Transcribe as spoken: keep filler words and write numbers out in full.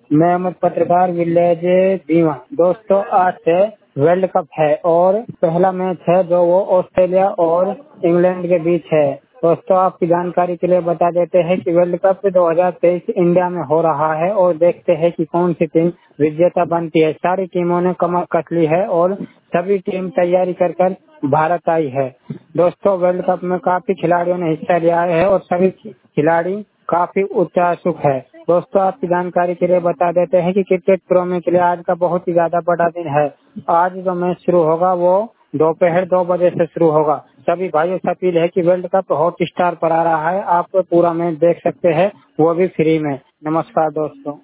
मैं अमर पत्रकार विलेज दीवा। दोस्तों आज से वर्ल्ड कप है और पहला मैच है जो वो ऑस्ट्रेलिया और इंग्लैंड के बीच है। दोस्तों आपकी जानकारी के लिए बता देते हैं कि वर्ल्ड कप दो हज़ार तेईस इंडिया में हो रहा है और देखते हैं कि कौन सी टीम विजेता बनती है। सारी टीमों ने कमर कस ली है और सभी टीम तैयारी कर कर भारत आई है। दोस्तों वर्ल्ड कप में काफी खिलाड़ियों ने हिस्सा लिया है और सभी खिलाड़ी काफी उत्साह है। दोस्तों आपकी जानकारी के लिए बता देते हैं कि क्रिकेट प्रेमियों के लिए आज का बहुत ही ज्यादा बड़ा दिन है। आज जो मैच शुरू होगा वो दोपहर दो बजे से शुरू होगा। सभी भाइयों से अपील है कि वर्ल्ड कप हॉट स्टार पर आ रहा है, आप पूरा मैच देख सकते हैं, वो भी फ्री में। नमस्कार दोस्तों।